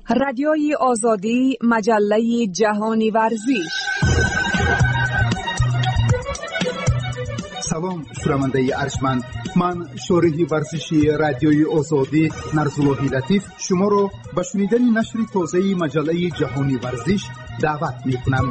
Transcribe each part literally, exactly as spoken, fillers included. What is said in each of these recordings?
رادیوی آزادی، مجله جهانی ورزش. سلام شنونده ارجمند، من شارح ورزشی رادیوی آزادی نرزاللهی لطیف شما را به شنیدن نشر تازه مجله جهانی ورزش دعوت می‌کنم.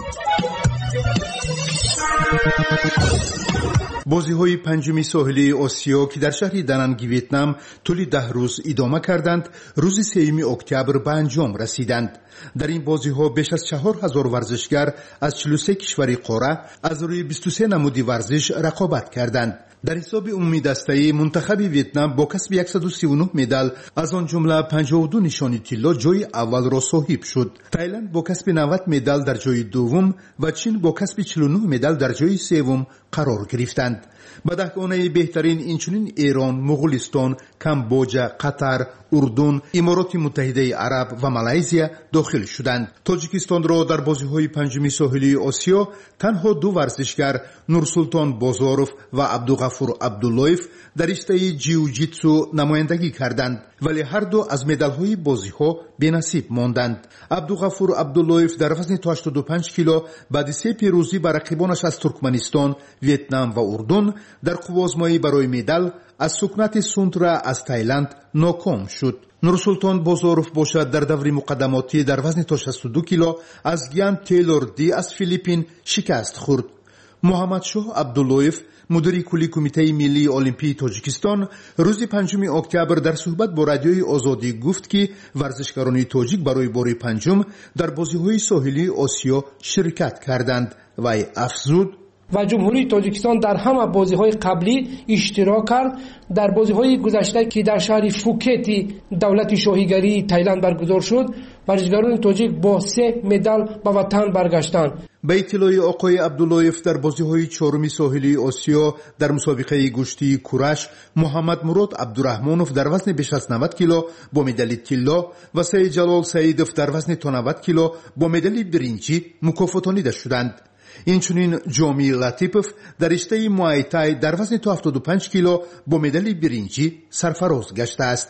بازی‌های پنجمی ساحلی آسیا که در شهر دننگ ویتنام طول ده روز ادامه کردند، روز سوم اکتبر به انجام رسیدند. در این بازی‌ها بیش از چهار هزار ورزشگر از چهل و سه کشور قاره از روی بیست و سه نمود ورزش رقابت کردند. در حساب عمومی دسته منتخب ویتنام با کسب صد و سی و نه مدال از آن جمله پنجاه و دو نشانی طلا جای اول را صاحب شد. تایلند با کسب نود مدال در جای دوم و چین با کسب چهل و نه مدال در جای سوم قرار گرفتند. به دهگانه بهترین اینچنین ایران، مغولستان، کامبوجا، قطر، اردن، امارات متحده عرب و مالزیا داخل شدند. تاجیکستان را در بازی‌های پنجمی ساحلی آسیا تنها دو ورزشگر نورسلطان بازارف و عبدالغفور عبداللهیف در رشته جیوجیتسو نمایندگی کردند، ولی هر دو از مدال‌های بازی‌ها بی‌نصیب ماندند. عبدالغفور عبداللهیف در وزن تا هشتاد و پنج کیلو بعد سه پیروزی بر رقیبانش از ترکمنستان، ویتنام و اردن در قوازمایی برای مدال از سکنت سونترا از تایلند ناکام شد. نورسلطان بازارف باشد در دور مقدماتی در وزن تا شصت و دو کیلو از گیان تیلور دی از فیلیپین شکست خورد. محمد شاه عبداللهیف مدیر کلی کمیته ملی المپی تاجیکستان روز پنجم اکتبر در صحبت با رادیوی آزادی گفت که ورزشکاران تاجیک برای بار پنجم در بازی‌های ساحلی آسیا شرکت کردند و افزود و جمهوری تاجیکستان در همه بازی‌های قبلی اشتراک کرد. در بازی‌های گذشته که در شهر فوکت دولت شاهیگری تایلند برگزار شد، ورزشکاران تاجیک با سه مدال به وطن برگشتند. به اطلاع آقای عبداللهیف در بازی‌های چهارم ساحلی آسیا در مسابقه گشتی کورش، محمد مراد عبدالرحمانوف در وزن بیش از نود کیلو با مدال طلا و سید جلال سعیدوف در وزن تا نود کیلو با مدال برنجی مکافاتانیده شدند. اینچنین جامی لطیپوف در رشته موای تای در وزن تا هفتاد و پنج کیلو با مدال برنجی سرفراز گشته است.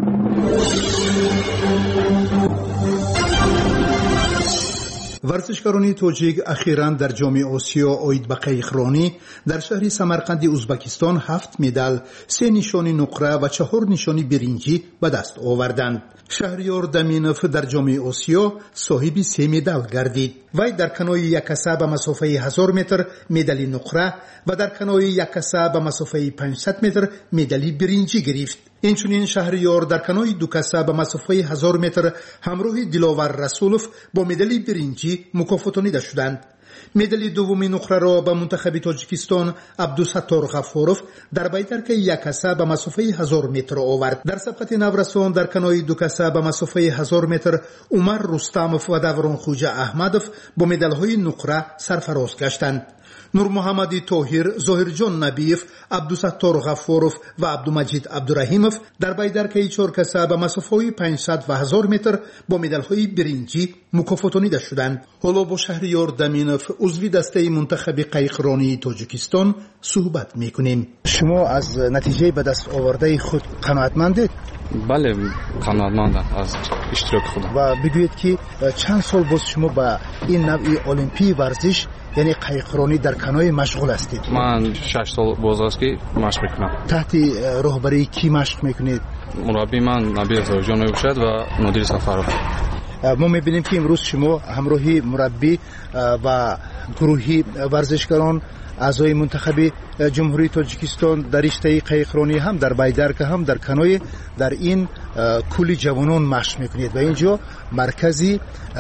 ورزشکاران تاجیک اخیراً در جام آسیا آید به قایقرانی در شهر سمرقند ازبکستان هفت مدال، سه نشانی نقره و چهار نشانی برنجی به دست آوردند. شهریار دمینوف در جام آسیا صاحب سه مدال گردید. وی در کنوی یکسه به مسافه هزار متر مدال نقره و در کنوی یکسه به مسافه پانصد متر مدال برنجی گرفت. اینچنین شهریار در کنوی دو کسه به مسافه هزار متر همراه دلاور رسولوف با مدال برنجی مکافاتانیده شدند. مدال دوم نقره را به منتخب تاجیکستان عبدالستار غفاروف در بیدرک یک کسه به مسافه هزار متر آورد. در سبقت نورسان در کنوی دو کسه به مسافه هزار متر عمر رستموف و دوران خوجه احمدوف با مدال‌های نقره سرفراز گشتند. نور محمد طاهر، ظاهر جان نبیف، عبدالستار غفاروف و عبدالمجید عبدالرحیموف در بیدرک چهار کسه به مسافه پانصد و هزار متر با مدال‌های برنجی مکافاتانیده شدند. حالا با شهریار دمینوف عضو دسته منتخب قایقرانی تاجیکستان صحبت می‌کنیم. شما از نتیجه به دست آورده خود قناعتمندید؟ بله قناعتمندم از اشتراک خودم. و بگویید که چند سال باز شما با این نوع المپی ورزش یعنی قایقرانی در کنوی مشغول هستید؟ من شش سال باز است که مشق میکنم. تحت رهبری کی مشق میکنید؟ مربی من نبیل زاوجان میباشد و مدیر سفر. ما میبینیم که امروز شما همراهی مربی و گروهی ورزشکاران اعضای منتخب جمهوری تاجیکستان در رشته قایقرانی هم در بیدرک هم در کنوی در این کلی جوانان مشق میکنید و اینجا مرکزی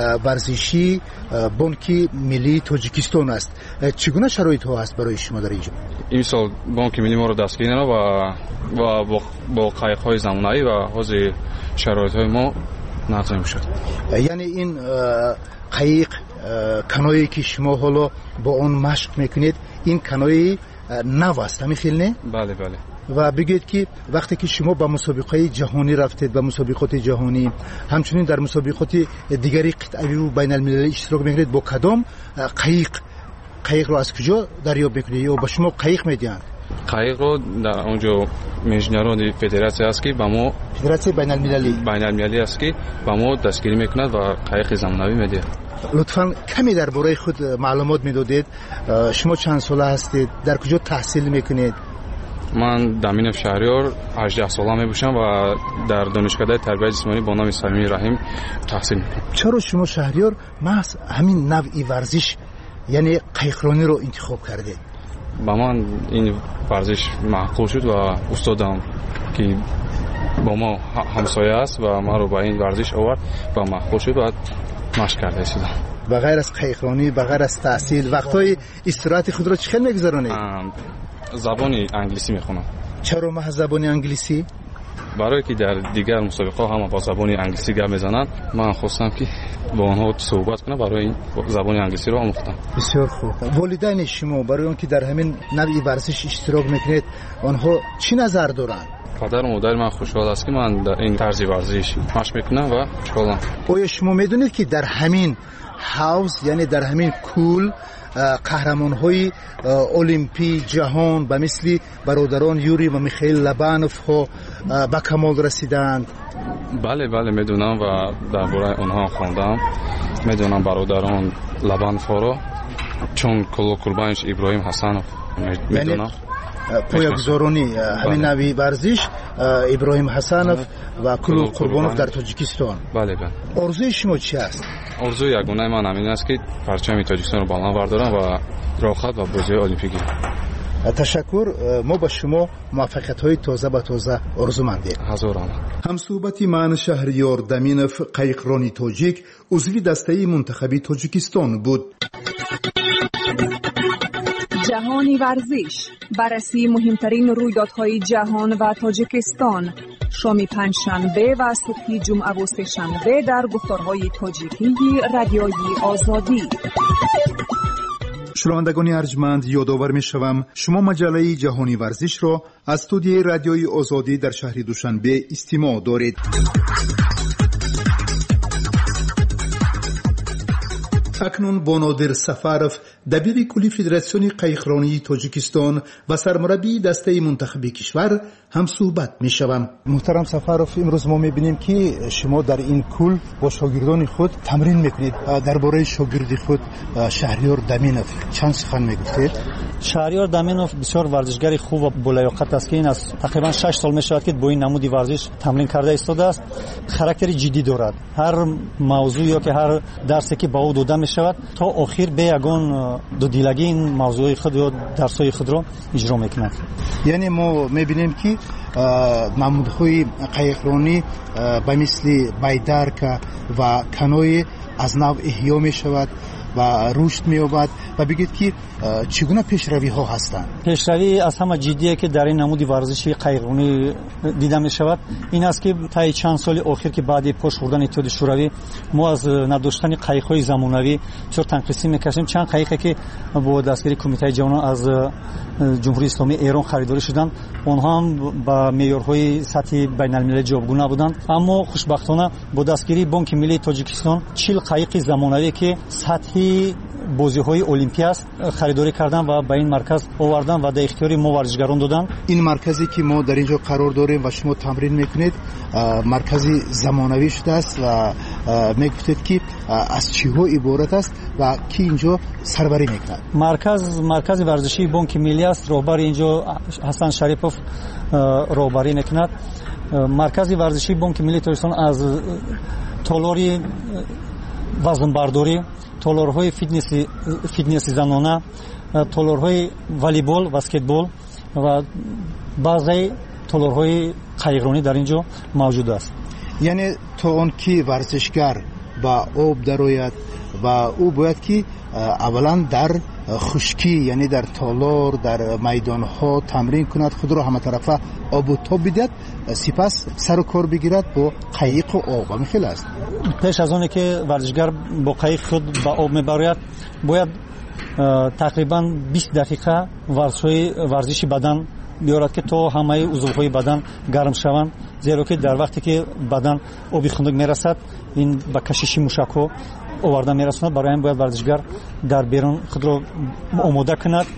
ورزشی بانک ملی تاجیکستان است. چگونه شرایط ها است برای شما در اینجا؟ این سال بانک ملی ما رو دستگیر و و با قایق های زمانه‌ای و حاضر شرایط های ما نظم شد. یعنی این قایق کنویی که شما حالا با اون مشق میکنید این کنوی نو است همین نه؟ بله بله. و بگید که وقتی که شما به مسابقه جهانی رفتید، به مسابقات جهانی همچنین در مسابقات دیگری قطعی و بین المللی اشتراک میکنید، با کدام قایق قایق رو از کجا دریافت میکنید یا با شما قایق میدین؟ қайғро дар онҷо меҷнарони федератсия аст ки ба мо федератсияи байналмилалӣ байналмилалӣ аст ки ба мо дастгирӣ мекунад ва қайғи замонавӣ медиҳад. лутфан каме дар бораи худ маълумот медодед. шумо чанд сола ҳастед? дар куҷо таҳсил мекунед? ман даминов шаҳрёр ҳаждаҳ сола мебошам ва дар донишкадаи тарбияти ҷисмонӣ бо номи самимии раҳим таҳсил мекунам. чаро шумо шаҳрёр маҳз ҳамин навъи варзиш яъне қайғрониро интихоб кардед? ба ман ин варзиш маъқул шуд ва устодам ки бо мо ҳамсоя аст ва маро ба ин варзиш овард ва маъқул шуд ва машқ карда истодам. ба ғайр аз қайғронӣ, ба ғайр аз таҳсил, вақтҳои истироҳати худро чӣ хел мегузаронед? забони англисӣ мехонам. чаро маҳз забони англисӣ? барое ки дар дигар мусобиқаҳо ҳама бо забони англисӣ гап мезананд, ман хостам ки бо онҳо суҳбат кунам, барои ин забони англисиро омӯхтам. бисёр хуб. волидайни шумо барои он ки дар ҳамин навъи варзиш иштирок мекунед, онҳо чӣ назар доранд? падару модари ман хушҳол аст ки ман дар ин тарзи варзиш машқ мекунам ва хушҳолам. оё шумо медонед ки дар ҳамин ҳавз, яъне дар ҳамин кӯл қаҳрамонҳои олимпии ҷаҳон ба мисли бародарон Юрий ва Михаил Лобановҳо ба камол расиданд? бале бале медонам ва дар бораи онҳо хондам. медонам бародарон Лобановҳоро, чун Кулу Курбанич, Иброҳим Ҳасанов медонам. поягузорони ҳамин навъи варзиш Иброҳим Ҳасанов ва Кулу Курбонов дар Тоҷикистон. бале бале. орзуи шумо чӣ аст? орзуи ягонаи ман ҳамин аст ки парчами Тоҷикистонро баланд бардорам ва рохат ва бозиҳои олимпикӣ. ташаккур. мо ба шумо муваффақиятҳои тоза ба тоза орзумандем. ҳазор омад. ҳамсӯҳбати ман Шаҳрёр Даминов, қайғрони тоҷик, узви дастаи мунтахаби Тоҷикистон буд. جهانی ورزش، بررسی مهمترین رویدادهای جهان و تاجیکستان، شام پنجشنبه و صبح جمعه و سه‌شنبه در گفتارهای تاجیکی رادیوی آزادی. شنوندگان ارجمند، یادآور می‌شوم شما مجله جهانی ورزش را از استودیوی رادیوی آزادی در شهر دوشنبه استماع دارید. اکنون با نادر سفرов، دبیر کلی فدراسیون قایقرانی تاجیکستان و سرمربی دسته منتخب کشور هم صحبت می‌شوم. محترم سفرов، امروز ما می‌بینیم که شما در این کل با شاگردان خود تمرین می‌کنید. درباره شاگرد خود شهریار دامینov چند سخن می‌گویید؟ شهریار دامینov بسیار ورزشگر خوب و بالیاقت است که این از تقریبا شش سال می‌شود که با این نمودی ورزش تمرین کرده ایستاده است. خاراکتر جدی دارد. هر موضوع یا که هر درسی که با او داده می‌شود تا آخر به یگان دو دیلگی این موضوع خود یا درس‌های خود را اجرا می‌کند. یعنی ما می‌بینیم که نمودهای قایقرانی به مثل بیدرکا و کانوی از نو احیا می‌شود و رشد می‌یابد و بگید که چگونه پیشروی‌ها هستند. پیشروی از همه جدیه که در این نمودی ورزشی قایقرانی دیده می‌شود این است که تا چند سال اخیر که بعد پشت خوردن اتحاد شوروی ما از نداشتن قایق‌های زمانوی چور تنقیسی می‌کشیم. چند قایقی که با دستگیری کمیته جهانی از جمهوری اسلامی ایران خریداری شدند اونها هم با معیارهای سطح بین‌المللی جوابگو نبودند، اما خوشبختانه با دستگیری بانک ملی تاجیکستان چهل قایق زمانوی که سطح بازی‌های المپیک است خریداری کردن و به این مرکز آوردن و در اختیار ما ورزشگران دادن. این مرکزی که ما در اینجا قرار داریم و شما تمرین میکنید مرکزی زمانوی شده است و میگفتید که از چی‌ها عبارت است و کی اینجا سربری میکند؟ مرکز مرکز ورزشی بانک ملی است. رهبر اینجا حسن شریفوف رهبری میکند. مرکز ورزشی بانک ملی تاجیکستان از تالاری وزنبرداری، تالارهای فیتنسی فیتنسی زنانه، تالارهای والیبال، بسکتبال و بعضی تالارهای قایقرانی در اینجا موجود است. یعنی تا اون کی ورزشگر با آب درآید و او باید که اولا در خشکی یعنی در تالار در میدانها تمرین کند، خود را همه طرفه آب و تاب بدهد، سپس سر و کار بگیرد با قایق و آب. همین خیلی است. پیش از آنی که ورزشگر با قایق خود با آب میبراید باید تقریبا بیست دقیقه ورزش‌های ورزشی بدن بیارد که تا همه عضوهای بدن گرم شوند، زیرا که در وقتی که بدن آبی خنک میرسد این به کشش موشک‌ها آورده میرساند. برای این باید ورزشگر در بیرون خود را آماده کند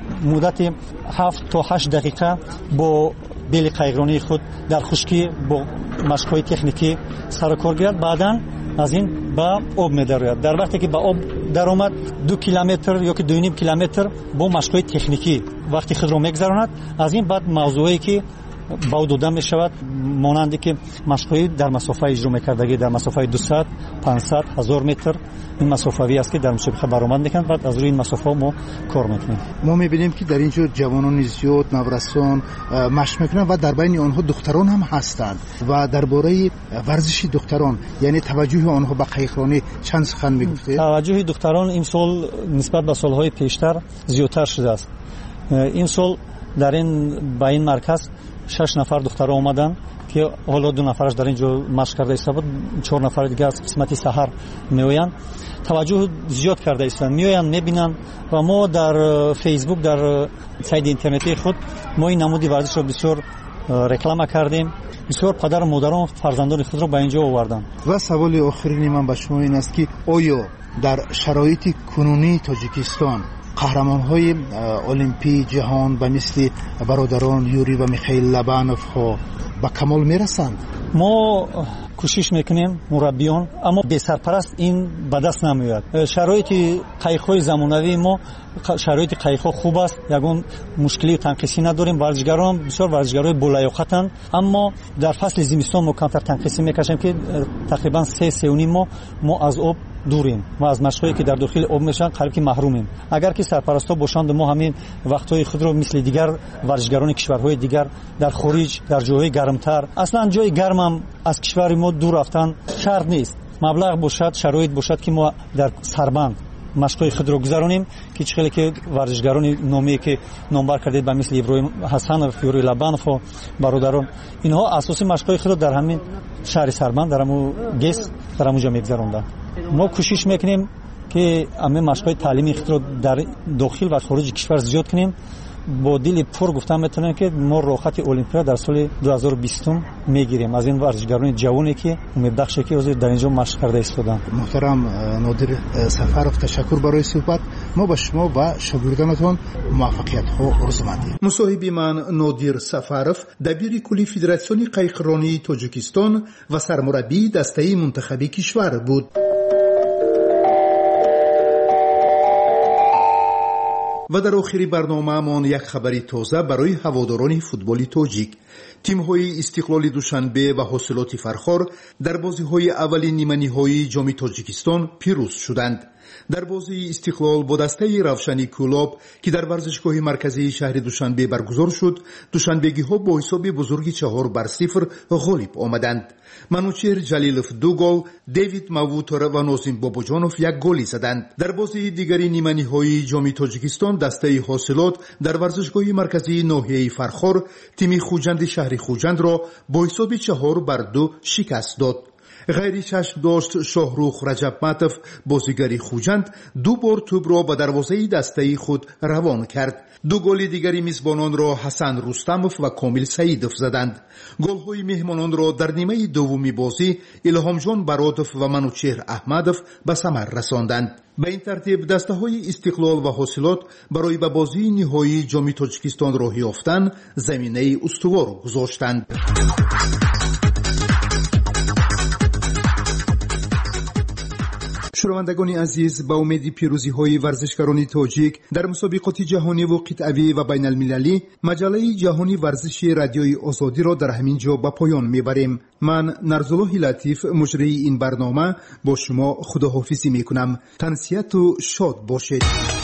مدت هفت تا هشت دقیقه با بیل قایقرانی خود در خشکی با مشق‌های تکنیکی سر و کار گیرد. بعداً از این با آب می‌دراید. در وقتی که با آب در آمد دو کیلومتر یا که دو و نیم کیلومتر با مشق‌های تکنیکی وقتی خود را می‌گذراند. از این بعد موضوعی که با داده می شود مانندی که مشق‌های در مسافت اجرا می‌کردگی در مسافت دویست پانصد هزار متر این مسافتی است که در مسابقه برآمد می‌کنند. بعد از روی این مسافت ما کار می‌کنیم. ما می‌بینیم که در اینجا جوانان زیاد نورسان مشق می‌کنند و در بین آنها دختران هم هستند و درباره ورزش دختران یعنی توجه آنها به قایقرانی چند سخن می‌گویید؟ توجه دختران این سال نسبت به سال‌های پیشتر زیادتر شده است. این سال در این با این مرکز شش نفر دختر آمدن که حالا دو نفرش در اینجا مشق کرده ایستند، چهار نفر دیگه از قسمت سحر میآیند. توجه زیاد کرده ایستند، میآیند میبینند و ما در فیسبوک در سایت اینترنتی خود ما این نمودی ورزش رو بسیار رکلام کردیم. بسیار پدر و مادران فرزندان خود را به اینجا آوردند. و سوال آخرین من به شما این است که آیا در شرایط کنونی تاجیکستان قهرمان‌های المپی جهان به مثل برادران یوری و میخائیل لبانوف ها به کمال میرسند؟ ما کوشش میکنیم مربیان، اما به سرپرست این به دست نمیاد. شرایط قایق‌های زمانوی ما شرایط قایق‌ها خوب است، یگان مشکلی تنقیسی نداریم. ورزشگران بسیار ورزشگرای بالاایقتند، اما در فصل زمستان ما کمتر تنقیسی میکشیم که تقریبا سه سه و نیم ما ما از آب دوریم و از مشقایی که در داخل آب میشن قریب که محرومیم. اگر که سرپرستا باشند ما همین وقتهای خود رو مثل دیگر ورزشگران کشورهای دیگر در خارج در جاهای گرمتر، اصلا جای گرم هم از کشور ما دور رفتن شرط نیست. مبلغ باشد، شرایط باشد که ما در سربند مشقای خود رو گذرانیم که چخیلی که ورزشگران نامی که نامبر کردید به مثل ابراهیم حسنوف، یوری لبانوف و برادران، اینها اساسی مشقای خود رو در همین شهر سربند در همون گس در همونجا میگذراندن. ما کوشش میکنیم که همه مشقای تعلیمی خود رو در داخل و خارج کشور زیاد کنیم. با دل پر گفتم میتونم که ما راحت المپیا در سال دو هزار و بیست میگیریم از این ورزشگران جوانی که امید بخشه که در اینجا مشق کرده ایستادن. محترم نادر سفرов تشکر برای صحبت. ما با شما و شاگردانتون موفقیت ها آرزومندیم. مصاحب من نادر سفرов دبیر کلی فدراسیون قایقرانی تاجیکستان و سرمربی دسته منتخب کشور بود. و در آخر برنامه من یک خبری تازه برای هواداران فوتبال تاجیک. تیم‌های استقلال دوشنبه و حاصلات فرخار در بازی‌های اولین نیمه‌نهایی جام تاجیکستان پیروز شدند. در بازی استقلال با دسته روشنی کلاب که در ورزشگاه مرکزی شهر دوشنبه برگزار شد، دوشنبگی‌ها با حساب بزرگی چهار بر صفر غالب آمدند. منوچهر جلیلوف دو گل، دیوید ماووتر و نازیم باباجانوف یک گلی زدند. در بازی دیگری نیمه‌نهایی جام تاجیکستان دسته حاصلات در ورزشگاه مرکزی ناحیه فرخار تیم خوجند شهر خوجند را با حساب چهار بر دو شکست داد. غیر چشم داشت شاهروخ رجبمتوف بازیگری خوجند دو بار توپ را به دروازه دسته خود روان کرد. دو گل دیگری میزبانان را حسن رستموف و کامل سعیدوف زدند. گل‌های مهمانان را در نیمه دومی بازی الهامجان برادوف و منوچهر احمدوف به ثمر رساندند. به این ترتیب دسته‌های استقلال و حاصلات برای به بازی نهایی جام تاجیکستان راه یافتن زمینه استوار گذاشتند. شنوندگان عزیز، با امید پیروزی های ورزشکاران تاجیک در مسابقات جهانی و قطعی و بین المللی، مجله جهانی ورزش رادیوی آزادی را در همین جا به پایان میبریم. من نرزالله لطیف مجری این برنامه با شما خداحافظی میکنم. تنسیت و شاد باشید.